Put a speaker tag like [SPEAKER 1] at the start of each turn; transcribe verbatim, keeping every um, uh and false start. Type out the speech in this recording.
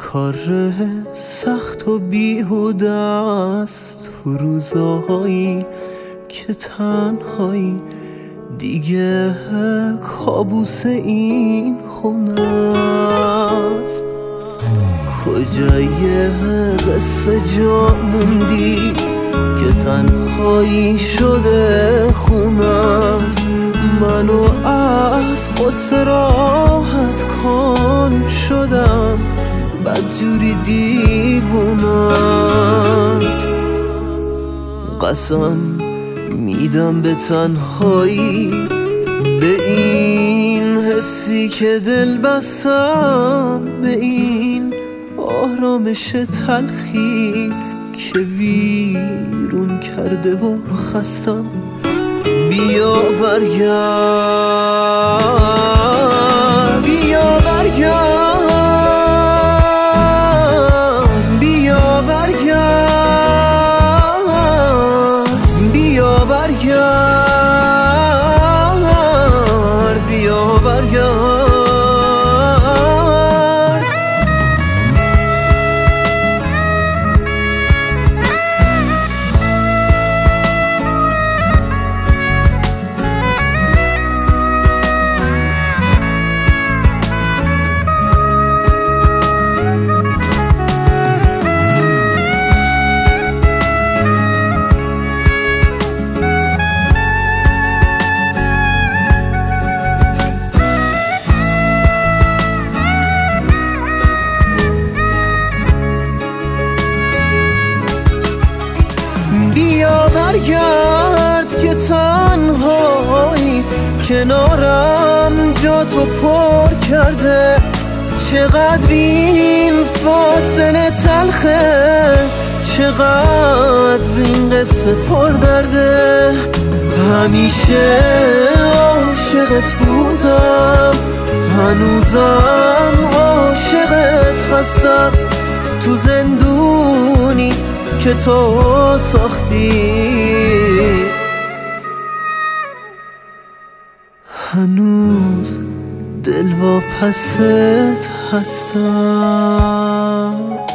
[SPEAKER 1] کار سخت و بیهوده است تو روزایی که تنهایی، دیگه کابوس این خونه است. کجای قصه جا موندی که تنهایی شده خونه است؟ منو از قصه راحت کن شدم بدجوری دیوونت. قسم میدم به تنهایی، به این حسی که دل بستم، به این آرامش تلخی که ویرون کرده و خستم. بیا برگرد، بیا برگرد، بیا برگرد، بیا برگرد، بیا برگرد. بیا برگرد که تنهایی کنارم جا تو پر کرده. چقدر این فاصله تلخه، چقدر این قصه پر درده. همیشه عاشقت بودم، هنوزم عاشقت هستم. تو زندونی که تو ساختی، هنوز دل واپست هستم.